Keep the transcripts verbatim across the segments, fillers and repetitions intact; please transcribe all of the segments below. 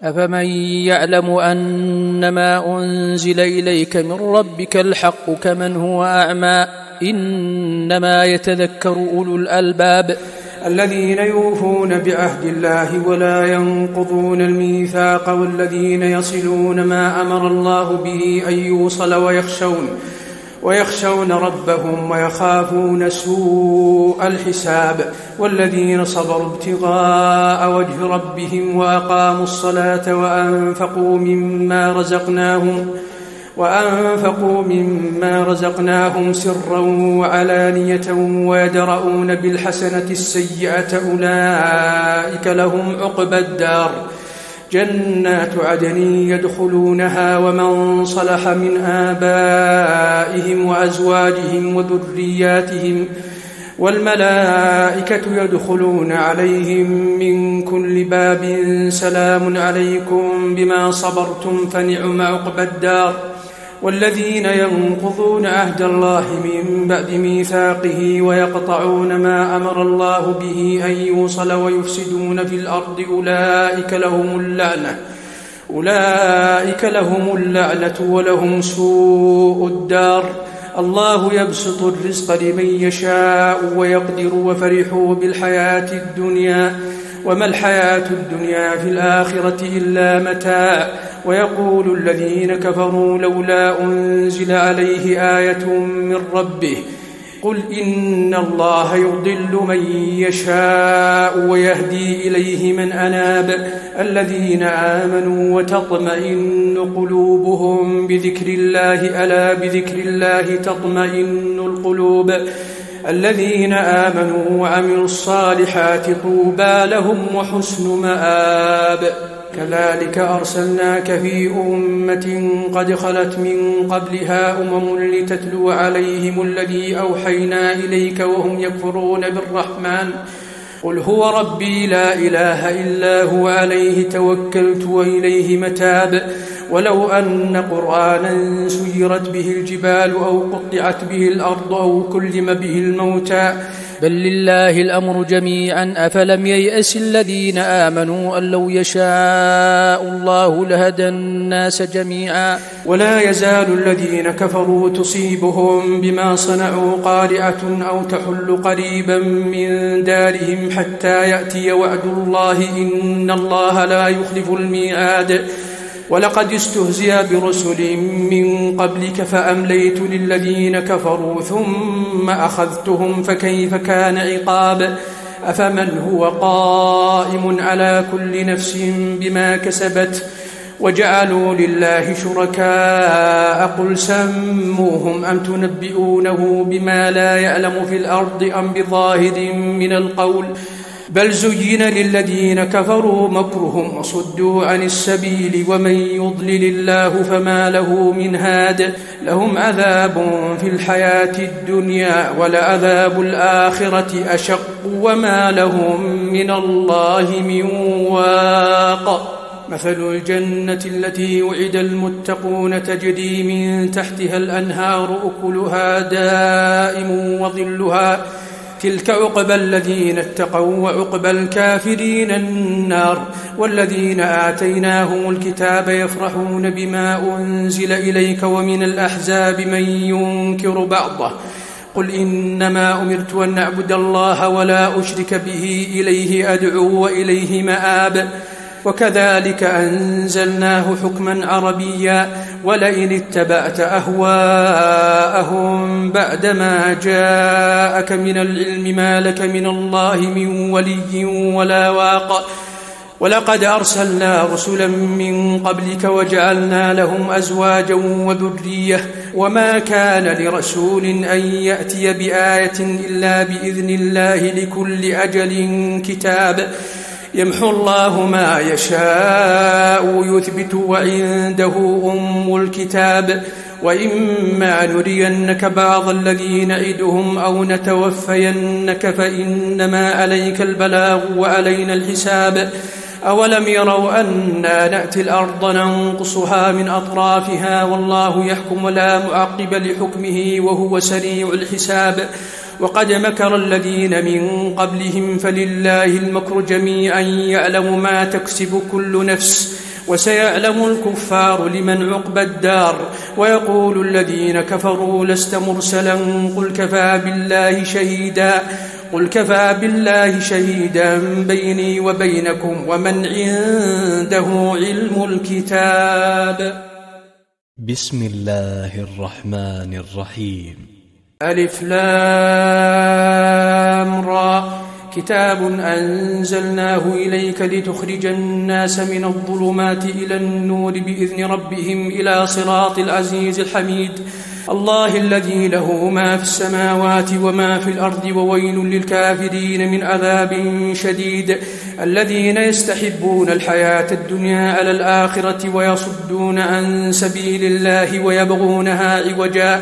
أفمن يعلم أنما أنزل إليك من ربك الحق كمن هو أعمى إنما يتذكر أولو الألباب الذين يوفون بعهد الله ولا ينقضون الميثاق والذين يصلون ما أمر الله به أن يوصل ويخشون ويخشون ربهم ويخافون سوء الحساب والذين صبروا ابتغاء وجه ربهم وأقاموا الصلاة وأنفقوا مما رزقناهم وأنفقوا مما رزقناهم سرا وعلانية ويدرؤون بالحسنة السيئة أولئك لهم عقبى الدار جنات عدن يدخلونها ومن صلح من آبائهم وأزواجهم وذرياتهم والملائكة يدخلون عليهم من كل باب سلام عليكم بما صبرتم فنعم عقبى الدار والذين ينقضون عهد الله من بعد ميثاقه ويقطعون ما أمر الله به أن يوصل ويفسدون في الأرض أولئك لهم اللعنة أولئك لهم اللعنة ولهم سوء الدار الله يبسط الرزق لمن يشاء ويقدر وفرحوا بالحياة الدنيا وما الحياة الدنيا في الآخرة إلا متاع ويقول الذين كفروا لولا أنزل عليه آية من ربه قل إن الله يضل من يشاء ويهدي إليه من أناب الذين آمنوا وتطمئن قلوبهم بذكر الله ألا بذكر الله تطمئن القلوب الذين آمنوا وعملوا الصالحات طوبى لهم وحسن مآب كذلك أرسلناك في أمة قد خلت من قبلها أمم لتتلو عليهم الذي أوحينا إليك وهم يكفرون بالرحمن قل هو ربي لا إله إلا هو عليه توكلت وإليه متاب ولو أن قرآنا سيرت به الجبال أو قطعت به الأرض أو كلم به الموتى بل لله الأمر جميعا أفلم ييأس الذين آمنوا أن لو يشاء الله لهدى الناس جميعا ولا يزال الذين كفروا تصيبهم بما صنعوا قارعة أو تحل قريبا من دارهم حتى يأتي وعد الله إن الله لا يخلف الميعاد ولقد استهزئ برسل من قبلك فأمليت للذين كفروا ثم أخذتهم فكيف كان عقاب أفمن هو قائم على كل نفس بما كسبت وجعلوا لله شركاء قل سموهم أم تنبئونه بما لا يعلم في الأرض أم بظاهر من القول بل زين للذين كفروا مكرهم وصدوا عن السبيل ومن يضلل الله فما له من هاد لهم عذاب في الحياة الدنيا ولعذاب الآخرة أشق وما لهم من الله من واق مثل الجنة التي وعد المتقون تجري من تحتها الأنهار أكلها دائم وظلها تلك عقبى الذين اتقوا وعقبى الكافرين النار والذين آتيناهم الكتاب يفرحون بما أنزل إليك ومن الأحزاب من ينكر بعضه قل إنما أمرت أن أعبد الله ولا أشرك به إليه أدعو وإليه مآب وكذلك أنزلناه حكما عربيا ولئن اتبعت أهواءهم بعدما جاءك من العلم ما لك من الله من ولي ولا واق ولقد أرسلنا رسلا من قبلك وجعلنا لهم أزواجا وذرية وما كان لرسول أن يأتي بآية إلا بإذن الله لكل أجل كتاب يمحو الله ما يشاء يثبت وعنده أم الكتاب وإما نرينك بعض الذين نعدهم أو نتوفينك فإنما عليك البلاغ وعلينا الحساب أولم يروا أنا نأتي الأرض ننقصها من أطرافها والله يحكم لا معقب لحكمه وهو سريع الحساب وقد مكر الذين من قبلهم فلله المكر جميعا يعلم ما تكسب كل نفس وسيعلم الكفار لمن عقبى الدار. ويقول الذين كفروا لست مرسلا قل كفى بالله شهيدا قل كفى بالله شهيدا بيني وبينكم ومن عنده علم الكتاب. بسم الله الرحمن الرحيم. ألف لام را كتاب أنزلناه إليك لتخرج الناس من الظلمات إلى النور بإذن ربهم إلى صراط العزيز الحميد. الله الذي له ما في السماوات وما في الأرض وويل للكافرين من عذاب شديد. الذين يستحبون الحياة الدنيا على الآخرة ويصدون عن سبيل الله ويبغونها عوجا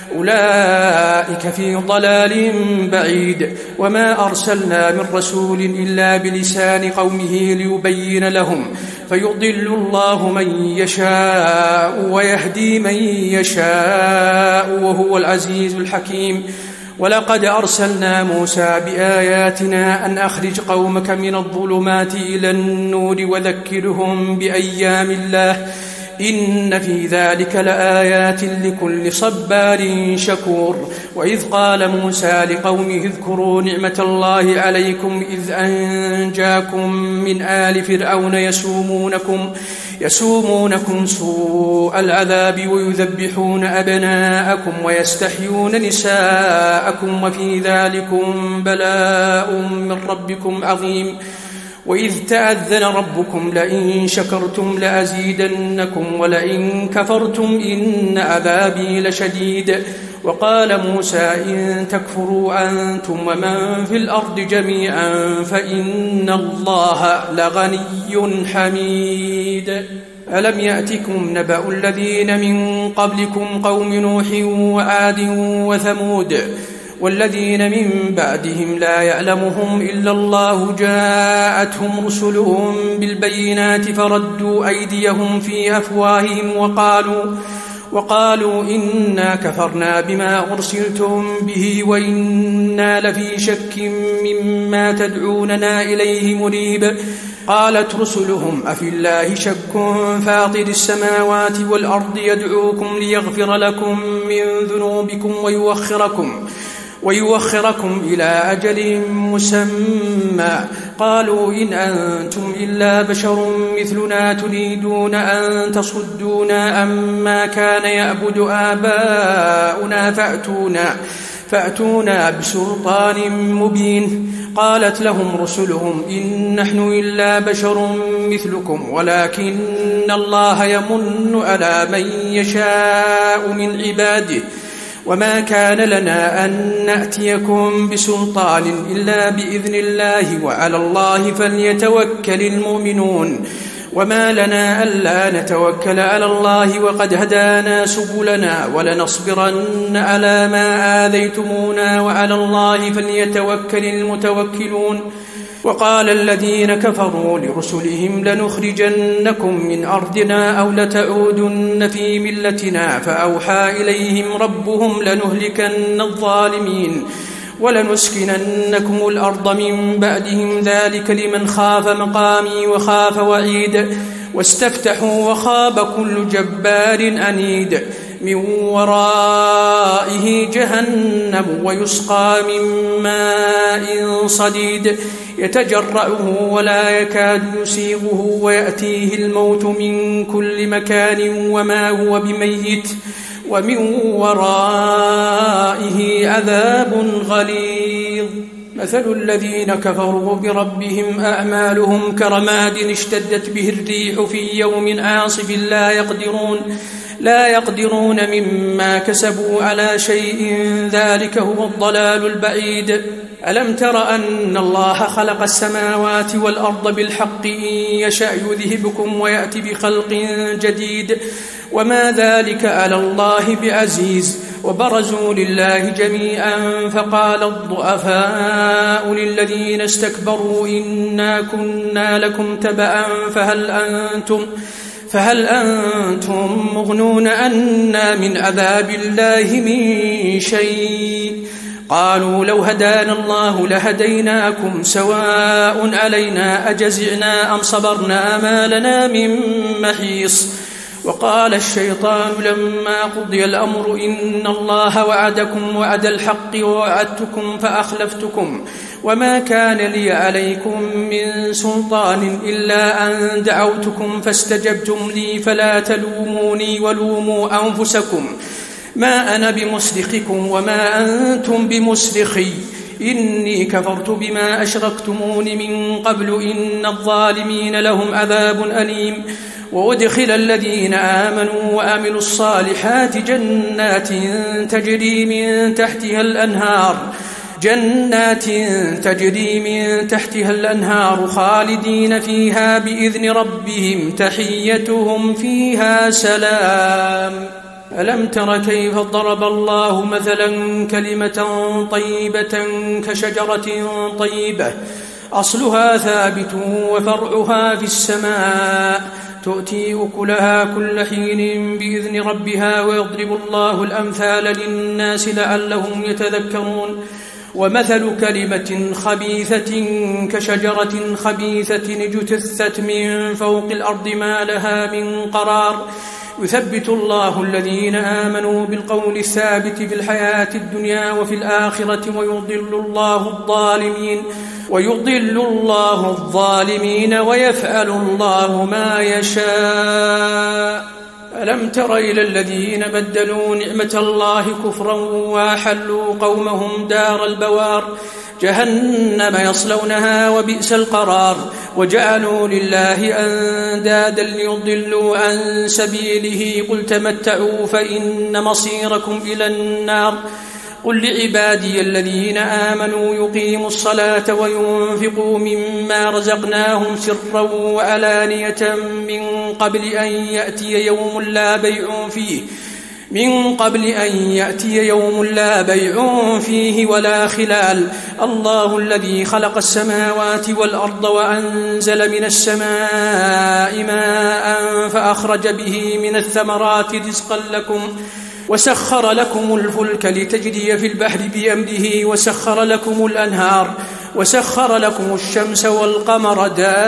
أولئك في ضلال بعيد. وما أرسلنا من رسول إلا بلسان قومه ليبين لهم فيضل الله من يشاء ويهدي من يشاء وهو العزيز الحكيم. ولقد أرسلنا موسى بآياتنا أن أخرج قومك من الظلمات إلى النور وذكرهم بأيام الله إن في ذلك لآيات لكل صبار شكور. وإذ قال موسى لقومه اذكروا نعمة الله عليكم إذ أنجاكم من آل فرعون يسومونكم يسومونكم سوء العذاب ويذبحون أبناءكم ويستحيون نساءكم وفي ذلكم بلاء من ربكم عظيم. وإذ تأذن ربكم لئن شكرتم لأزيدنكم ولئن كفرتم إن عذابي لشديد. وقال موسى إن تكفروا أنتم ومن في الأرض جميعا فإن الله لغني حميد. ألم يأتكم نبأ الذين من قبلكم قوم نوح وعاد وثمود والذين من بعدهم لا يعلمهم إلا الله جاءتهم رسلهم بالبينات فردوا أيديهم في أفواههم وقالوا وقالوا إنا كفرنا بما أرسلتم به وإنا لفي شك مما تدعوننا إليه مريب. قالت رسلهم أفي الله شك فاطر السماوات والأرض يدعوكم ليغفر لكم من ذنوبكم ويوخركم ويوخركم إلى أجل مسمى. قالوا إن أنتم إلا بشر مثلنا تريدون أن تصدونا عما كان يعبد آباؤنا فأتونا, فأتونا بسلطان مبين. قالت لهم رسلهم إن نحن إلا بشر مثلكم ولكن الله يمن على من يشاء من عباده وما كان لنا أن نأتيكم بسلطان إلا بإذن الله وعلى الله فليتوكل المؤمنون. وما لنا ألا نتوكل على الله وقد هدانا سبلنا ولنصبرن على ما آذيتمونا وعلى الله فليتوكل المتوكلون. وقال الذين كفروا لرسلهم لنخرجنكم من أرضنا أو لتعودن في ملتنا فأوحى إليهم ربهم لنهلكن الظالمين ولنسكننكم الأرض من بعدهم ذلك لمن خاف مقامي وخاف وعيد. واستفتحوا وخاب كل جبار عنيد. من ورائه جهنم ويسقى من ماء صديد يتجرعه ولا يكاد يسيغه ويأتيه الموت من كل مكان وما هو بميت ومن ورائه عذاب غليظ. مثل الذين كفروا بربهم أعمالهم كرماد اشتدت به الريح في يوم عاصف لا يقدرون لا يقدرون مما كسبوا على شيء ذلك هو الضلال البعيد. ألم تر أن الله خلق السماوات والأرض بالحق إن يشأ يذهبكم ويأتي بخلق جديد وما ذلك على الله بعزيز. وبرزوا لله جميعا فقال الضعفاء للذين استكبروا إنا كنا لكم تبعا فهل أنتم فهل أنتم مغنون عنا من عذاب الله من شيء قالوا لو هدانا الله لهديناكم سواء علينا أجزعنا أم صبرنا ما لنا من محيص. وقال الشيطان لما قضي الأمر إن الله وعدكم وعد الحق ووعدتكم فأخلفتكم وما كان لي عليكم من سلطان إلا أن دعوتكم فاستجبتم لي فلا تلوموني ولوموا أنفسكم ما أنا بمصرخكم وما أنتم بمصرخي إني كفرت بما أشركتمون من قبل إن الظالمين لهم عذاب أليم. وأدخل الذين آمنوا وعملوا الصالحات جنات تجري من تحتها الأنهار جنات تجري من تحتها الأنهار خالدين فيها بإذن ربهم تحيتهم فيها سلام. ألم تر كيف ضرب الله مثلا كلمة طيبة كشجرة طيبة أصلها ثابت وفرعها في السماء تؤتي أكلها كل حين بإذن ربها ويضرب الله الأمثال للناس لعلهم يتذكرون. ومثل كلمة خبيثة كشجرة خبيثة اجتثت من فوق الأرض ما لها من قرار يثبت الله الذين آمنوا بالقول الثابت في الحياة الدنيا وفي الآخرة ويضل الله الظالمين ويضل الله الظالمين ويفعل الله ما يشاء. ألم تر إلى الذين بدلوا نعمة الله كفرا وأحلوا قومهم دار البوار جهنم يصلونها وبئس القرار وجعلوا لله أندادا ليضلوا عن سبيله قل تمتعوا فإن مصيركم إلى النار. قل لعبادي الذين آمنوا يقيموا الصلاة وينفقوا مما رزقناهم سرا وعلانية من قبل أن يأتي يوم لا بيع فيه من قبل أن يأتي يوم لا بيع فيه ولا خلال. الله الذي خلق السماوات والأرض وأنزل من السماء ماء فأخرج به من الثمرات رزقا لكم وسخر لكم الفلك لتجري في البحر بأمره وسخر لكم الأنهار وسخر لكم الشمس والقمر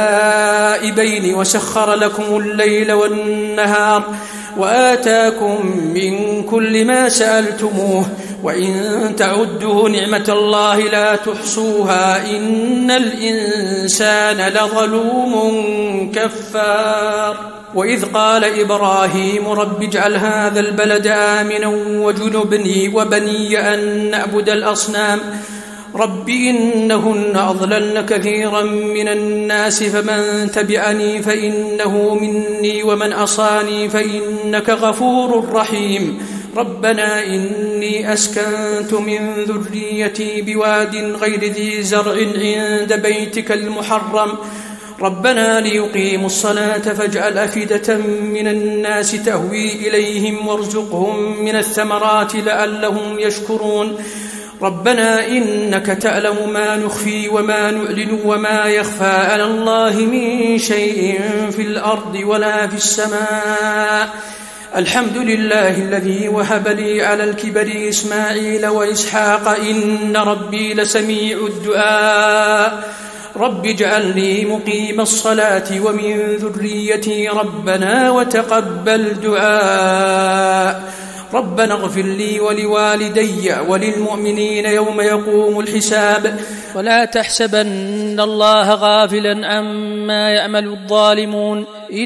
دائبين وسخر لكم الليل والنهار وآتاكم من كل ما سألتموه وإن تعدوا نعمة الله لا تحصوها إن الإنسان لظلوم كفار. وإذ قال إبراهيم رب اجعل هذا البلد آمنا وجنبني وبني أن نعبد الأصنام رب إنهن أضللن كثيرا من الناس فمن تبعني فإنه مني ومن عصاني فإنك غفور رحيم. ربنا إني أسكنت من ذريتي بواد غير ذي زرع عند بيتك المحرم ربنا ليقيموا الصلاة فاجعل أفئدة من الناس تهوي إليهم وارزقهم من الثمرات لعلهم يشكرون. ربنا إنك تعلم ما نخفي وما نعلن وما يخفى على الله من شيء في الأرض ولا في السماء. الحمد لله الذي وهب لي على الكبر إسماعيل وإسحاق إن ربي لسميع الدعاء. رب اجعلني مقيم الصلاة ومن ذريتي ربنا وتقبل دعاء. ربنا اغفر لي ولوالدي وللمؤمنين يوم يقوم الحساب. ولا تحسبن الله غافلا عما يعمل الظالمون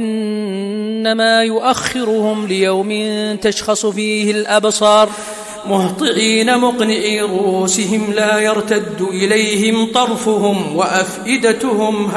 إنما يؤخرهم ليوم تشخص فيه الأبصار مهطعين مقنعي رؤوسهم لا يرتد إليهم طرفهم وأفئدتهم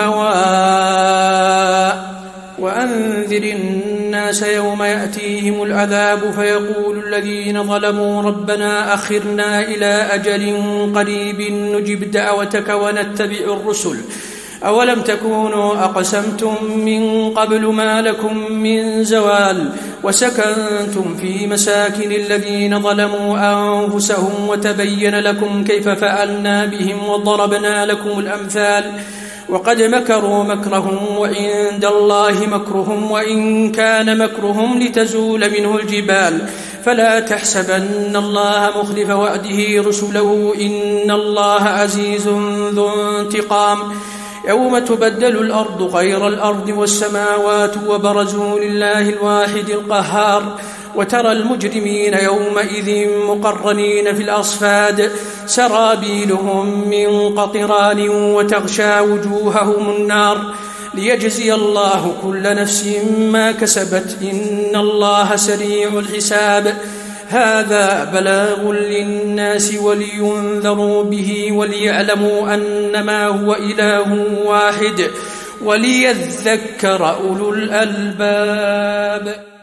هواء. وأنذر الناس يوم يأتيهم العذاب فيقول الذين ظلموا ربنا أخرنا إلى أجل قريب نجب دعوتك ونتبع الرسل أولم تكونوا أقسمتم من قبل ما لكم من زوال وسكنتم في مساكن الذين ظلموا أنفسهم وتبين لكم كيف فعلنا بهم وضربنا لكم الأمثال وقد مكروا مكرهم وعند الله مكرهم وإن كان مكرهم لتزول منه الجبال فلا تحسبن الله مخلف وعده رسله إن الله عزيز ذو انتقام يوم تبدل الأرض غير الأرض والسماوات وبرزوا لله الواحد القهار وترى المجرمين يومئذ مقرنين في الأصفاد سرابيلهم من قطران وتغشى وجوههم النار ليجزي الله كل نفس ما كسبت إن الله سريع الحساب هذا بلاغ للناس ولينذروا به وليعلموا أنما هو إله واحد وليذكر أولو الألباب.